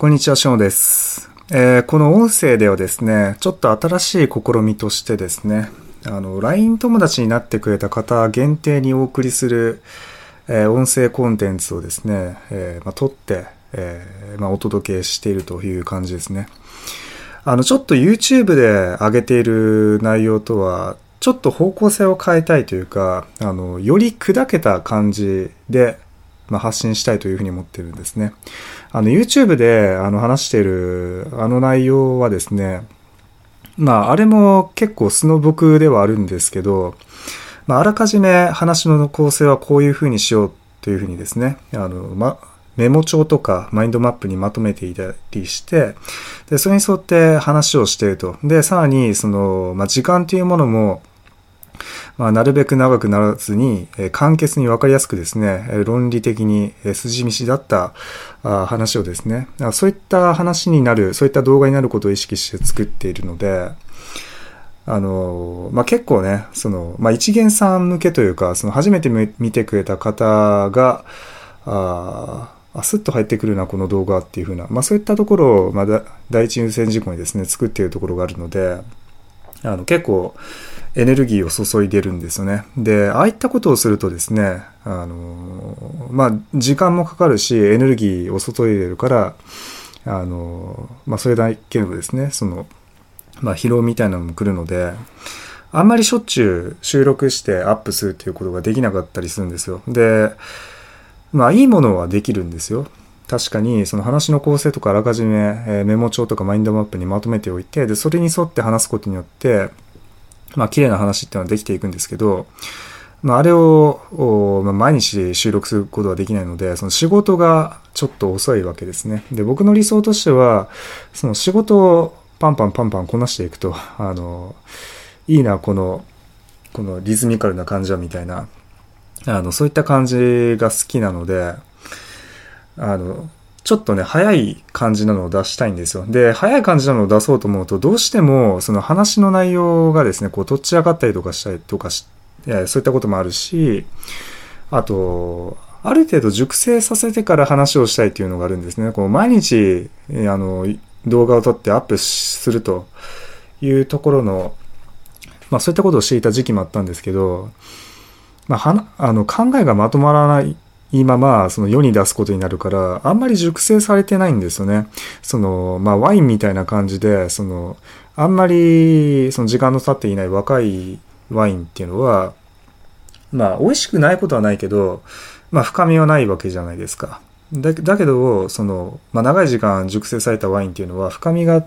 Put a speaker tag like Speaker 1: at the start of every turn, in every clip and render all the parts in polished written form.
Speaker 1: こんにちは、しょうです。この音声ではですね、ちょっと新しい試みとしてですね、LINE 友達になってくれた方限定にお送りする、音声コンテンツをですね、撮って、お届けしているという感じですね。ちょっと YouTube で上げている内容とは、ちょっと方向性を変えたいというか、より砕けた感じで、発信したいというふうに思っているんですね。YouTube で話している内容はですね、あれも結構素の僕ではあるんですけど、あらかじめ話の構成はこういうふうにしようというふうにですね、メモ帳とかマインドマップにまとめていたりして、で、それに沿って話をしていると。で、さらに、時間というものも、なるべく長くならずに、簡潔に分かりやすくですね、論理的に筋道だった話をですね、そういった話になる、そういった動画になることを意識して作っているので、結構ね、一元さん向けというか、初めて見てくれた方が、スッと入ってくるな、この動画っていう風な、そういったところを、第一優先事項にですね、作っているところがあるので、結構、エネルギーを注いでるんですよね。で、ああいったことをするとですね、時間もかかるし、エネルギーを注いでるから、それだけのですね、疲労みたいなのも来るので、あんまりしょっちゅう収録してアップするっていうことができなかったりするんですよ。で、いいものはできるんですよ。確かに、その話の構成とかあらかじめ、メモ帳とかマインドマップにまとめておいて、で、それに沿って話すことによって、綺麗な話っていうのはできていくんですけど、あれを、毎日収録することはできないので、その仕事がちょっと遅いわけですね。で、僕の理想としては、その仕事をパンパンこなしていくと、いいな、このリズミカルな感じはみたいな、そういった感じが好きなので、ちょっとね、早い感じなのを出したいんですよ。で、早い感じなのを出そうと思うと、どうしても、その話の内容がですね、とっち上がったりとかしたりとかそういったこともあるし、あと、ある程度熟成させてから話をしたいっていうのがあるんですね。毎日、動画を撮ってアップするというところの、そういったことをしていた時期もあったんですけど、考えがまとまらないまま、世に出すことになるから、あんまり熟成されてないんですよね。ワインみたいな感じで、あんまり、時間の経っていない若いワインっていうのは、美味しくないことはないけど、深みはないわけじゃないですか。だけど、長い時間熟成されたワインっていうのは、深みがあって、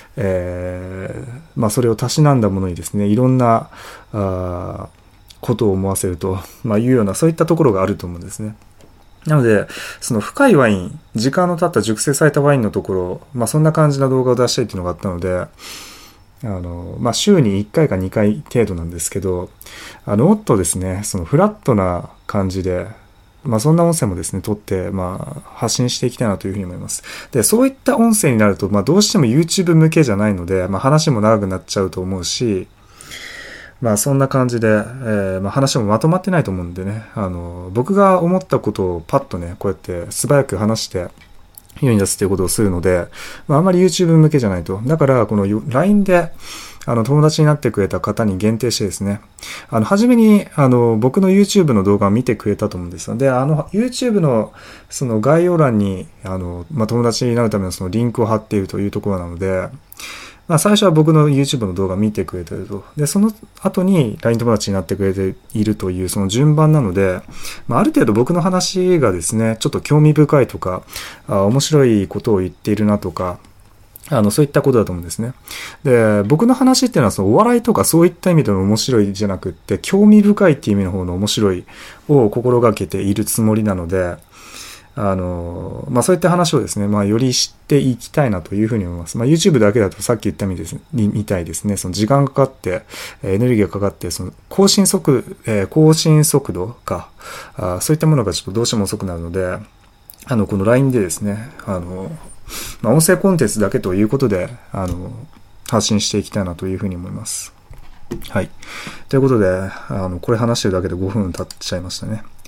Speaker 1: それをたしなんだものにですね、いろんな、ことを思わせると、いうような、そういったところがあると思うんですね。なので、深いワイン、時間の経った熟成されたワインのところ、そんな感じの動画を出したいっていうのがあったので、週に1回か2回程度なんですけど、もっとですね、フラットな感じで、そんな音声もですね、撮って、発信していきたいなというふうに思います。で、そういった音声になると、どうしても YouTube 向けじゃないので、話も長くなっちゃうと思うし、そんな感じで、話もまとまってないと思うんでね、僕が思ったことをパッとね、こうやって素早く話して世に出すということをするので、あんまり YouTube 向けじゃないと。だから、この LINE で、友達になってくれた方に限定してですね、初めに、僕の YouTube の動画を見てくれたと思うんですよ。で、YouTube の、概要欄に、友達になるためのリンクを貼っているというところなので、最初は僕の YouTube の動画を見てくれてると。で、その後に LINE 友達になってくれているというその順番なので、ある程度僕の話がですね、ちょっと興味深いとか、面白いことを言っているなとか、そういったことだと思うんですね。で、僕の話っていうのはお笑いとかそういった意味での面白いじゃなくって、興味深いっていう意味の方の面白いを心がけているつもりなので、そういった話をですね、より知っていきたいなというふうに思います。YouTube だけだとさっき言ったみたいですね、時間がかかって、エネルギーがかかって、更新速度か、そういったものがちょっとどうしても遅くなるので、この LINE でですね、音声コンテンツだけということで、発信していきたいなというふうに思います。はい。ということで、これ話してるだけで5分経っちゃいましたね。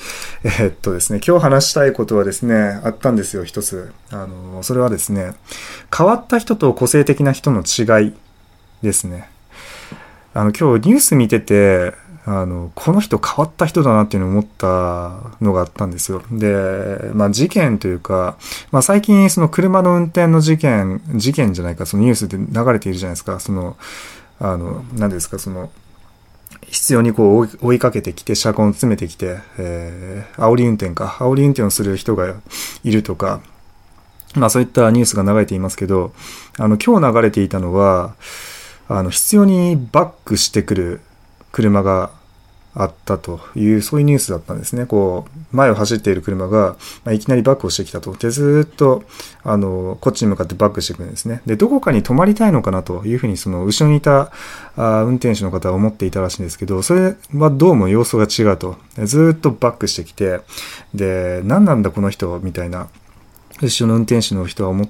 Speaker 1: ですね、今日話したいことはですね、あったんですよ、一つ。それはですね、変わった人と個性的な人の違いですね。今日ニュース見てて、この人変わった人だなっていうのを思ったのがあったんですよ。で、事件というか、最近その車の運転の事件じゃないか、そのニュースで流れているじゃないですか。何ですか、必要にこう追いかけてきて、車根を詰めてきて、煽り運転をする人がいるとか、そういったニュースが流れていますけど、今日流れていたのは、必要にバックしてくる車があったという、そういうニュースだったんですね。こう、前を走っている車が、いきなりバックをしてきたと。で、ずっと、こっちに向かってバックしてくるんですね。で、どこかに止まりたいのかなというふうに、その、後ろにいた、運転手の方は思っていたらしいんですけど、それはどうも様子が違うと。ずっとバックしてきて、で、何なんだこの人、みたいな、後ろの運転手の人は思って、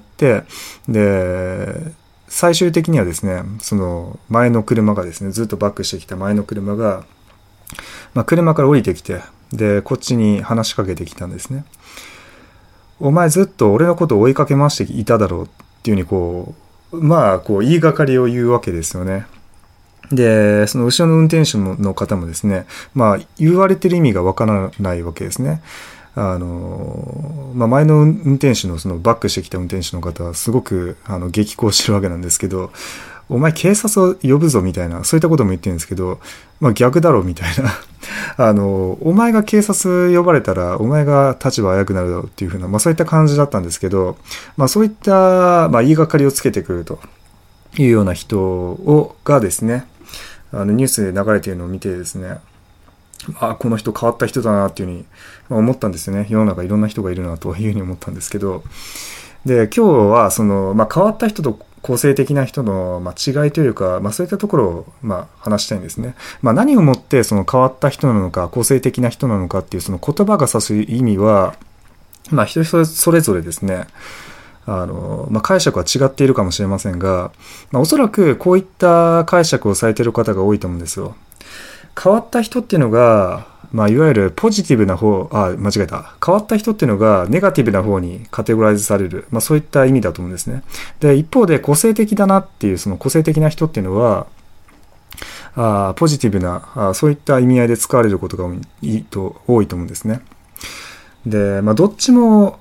Speaker 1: で、最終的にはですね、その前の車がですね、ずっとバックしてきた前の車が、車から降りてきて、で、こっちに話しかけてきたんですね。お前ずっと俺のことを追いかけ回していただろうっていうふうにこう言いがかりを言うわけですよね。で、その後ろの運転手の方もですね、言われてる意味がわからないわけですね。前の運転手のそのバックしてきた運転手の方はすごく激高してるわけなんですけど、お前警察を呼ぶぞみたいな、そういったことも言ってるんですけど、逆だろみたいなお前が警察呼ばれたらお前が立場危うくなるだろうっていうふうな、そういった感じだったんですけど、そういった言いがかりをつけてくるというような人がですね、ニュースで流れているのを見てですね、この人変わった人だなっていうふうに思ったんですよね。世の中いろんな人がいるなというふうに思ったんですけど、で、今日はその、変わった人と個性的な人の違いというか、そういったところを話したいんですね。何をもってその変わった人なのか、個性的な人なのかっていうその言葉が指す意味は、人それぞれですね、解釈は違っているかもしれませんが、おそらくこういった解釈をされている方が多いと思うんですよ。変わった人っていうのが、いわゆるポジティブな方、間違えた。変わった人っていうのがネガティブな方にカテゴライズされる。そういった意味だと思うんですね。で、一方で個性的だなっていう、その個性的な人っていうのは、ポジティブな、そういった意味合いで使われることが多いと思うんですね。で、どっちも、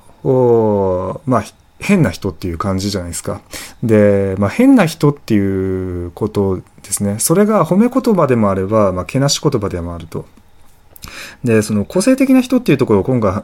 Speaker 1: 変な人っていう感じじゃないですか。で、変な人っていうことですね。それが褒め言葉でもあれば、けなし言葉でもあると。で、その個性的な人っていうところを今回、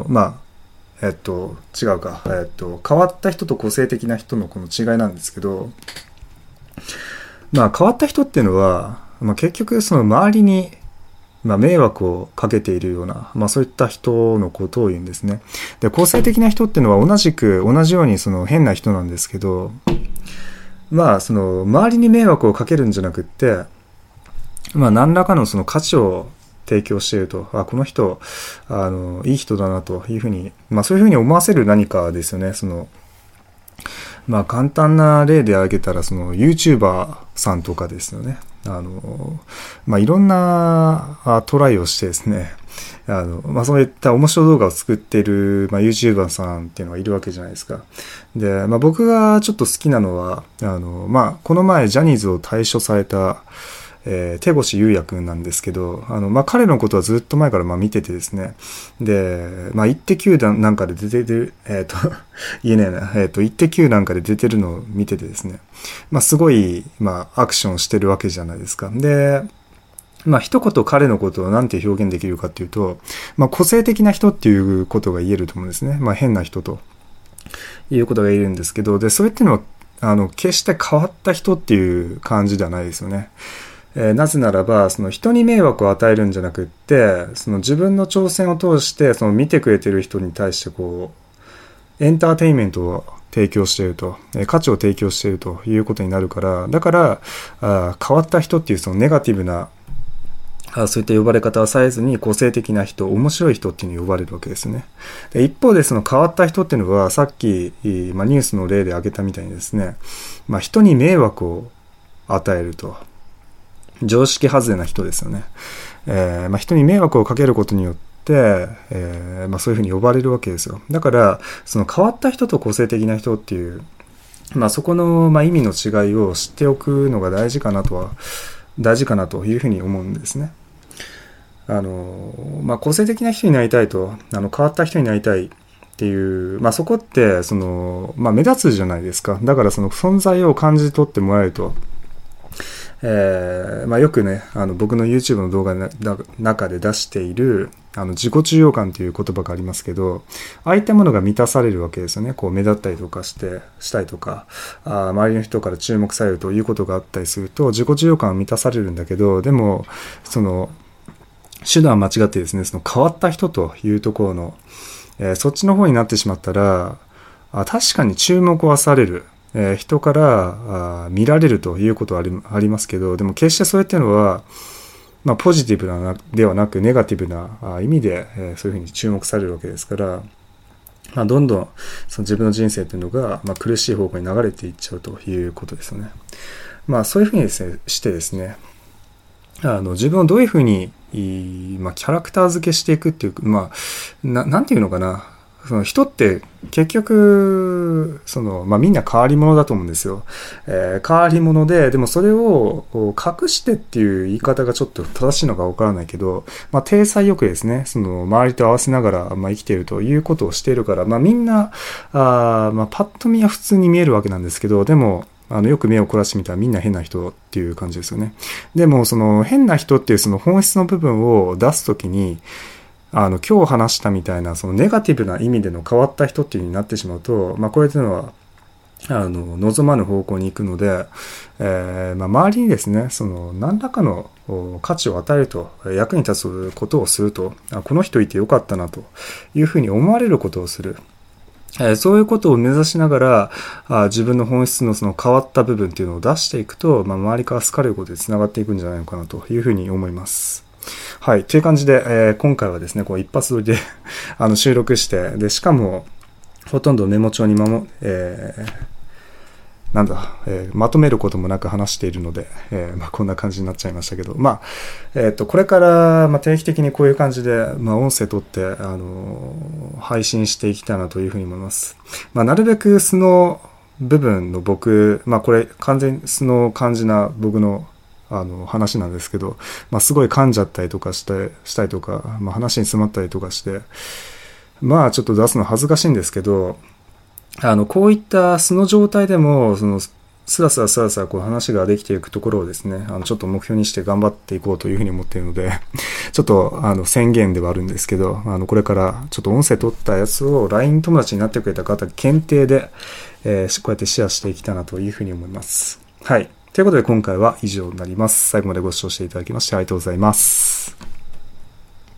Speaker 1: 違うか。変わった人と個性的な人のこの違いなんですけど、変わった人っていうのは、結局その周りに、迷惑をかけているような、そういった人のことを言うんですね。で、個性的な人っていうのは同じようにその変な人なんですけど、その周りに迷惑をかけるんじゃなくって、何らかのその価値を提供していると、この人、いい人だなというふうに、そういうふうに思わせる何かですよね。その、簡単な例で挙げたら、その YouTuber さんとかですよね。いろんなトライをしてですね、そういった面白動画を作っている、YouTuber さんっていうのがいるわけじゃないですか。で、僕がちょっと好きなのは、この前ジャニーズを退所された、手越優也くんなんですけど、彼のことはずっと前から見ててですね。で、イッテ Q なんかで出てる、言えねえな、イッテ Q なんかで出てるのを見ててですね。すごい、アクションしてるわけじゃないですか。で、一言彼のことをなんて表現できるかっていうと、個性的な人っていうことが言えると思うんですね。変な人ということが言えるんですけど、で、それっていうのは、決して変わった人っていう感じではないですよね。なぜならば、その人に迷惑を与えるんじゃなくって、その自分の挑戦を通して、その見てくれてる人に対してこう、エンターテインメントを提供していると、価値を提供しているということになるから、だから、変わった人っていうそのネガティブな、そういった呼ばれ方はされずに個性的な人、面白い人っていうのに呼ばれるわけですね。で、一方でその変わった人っていうのは、さっき、ニュースの例で挙げたみたいにですね、人に迷惑を与えると。常識外れな人ですよね。人に迷惑をかけることによって、 、そういうふうに呼ばれるわけですよ。だから、その変わった人と個性的な人っていう、そこの、意味の違いを知っておくのが大事かなというふうに思うんですね。個性的な人になりたいと、変わった人になりたいっていう、そこって、目立つじゃないですか。だからその存在を感じ取ってもらえると、よくね、僕の YouTube の動画の中で出している、自己中央感という言葉がありますけど、ああいったものが満たされるわけですよね。こう目立ったりとかしたりとか、周りの人から注目されるということがあったりすると、自己中央感は満たされるんだけど、でも、手段は間違ってですね、その変わった人というところの、そっちの方になってしまったら、確かに注目はされる。人から見られるということはありますけど、でも決してそれっていうのは、ポジティブではなくネガティブな意味で、そういうふうに注目されるわけですから、どんどんその自分の人生というのが、苦しい方向に流れていっちゃうということですよね。そういうふうにですね、してですね、自分をどういうふうに、キャラクター付けしていくっていう、なんていうのかな。その人って結局、みんな変わり者だと思うんですよ。変わり者で、でもそれを隠してっていう言い方がちょっと正しいのかわからないけど、体裁よくですね、周りと合わせながら、生きているということをしているから、みんな、パッと見は普通に見えるわけなんですけど、でも、よく目を凝らしてみたらみんな変な人っていう感じですよね。でも、変な人っていうその本質の部分を出すときに、今日話したみたいな、そのネガティブな意味での変わった人っていう風になってしまうと、これというのは、望まぬ方向に行くので、周りにですね、何らかの価値を与えると、役に立つことをすると、この人いてよかったなというふうに思われることをする。そういうことを目指しながら、自分の本質のその変わった部分っていうのを出していくと、周りから好かれることで繋がっていくんじゃないのかなというふうに思います。はい。という感じで、今回はですね、一発撮りで収録して、で、しかも、ほとんどメモ帳にまとめることもなく話しているので、こんな感じになっちゃいましたけど、これから、定期的にこういう感じで、音声取って、配信していきたいなというふうに思います。なるべく素の部分の僕、これ完全に素の感じな僕の話なんですけど、すごい噛んじゃったりとかしたりとか、話に詰まったりとかして、ちょっと出すの恥ずかしいんですけど、こういった素の状態でも、スラスラこう話ができていくところをですね、ちょっと目標にして頑張っていこうというふうに思っているので、ちょっと宣言ではあるんですけど、これからちょっと音声取ったやつを LINE 友達になってくれた方限定で、こうやってシェアしていきたいなというふうに思います。はい。ということで今回は以上になります。最後までご視聴していただきましてありがとうございます。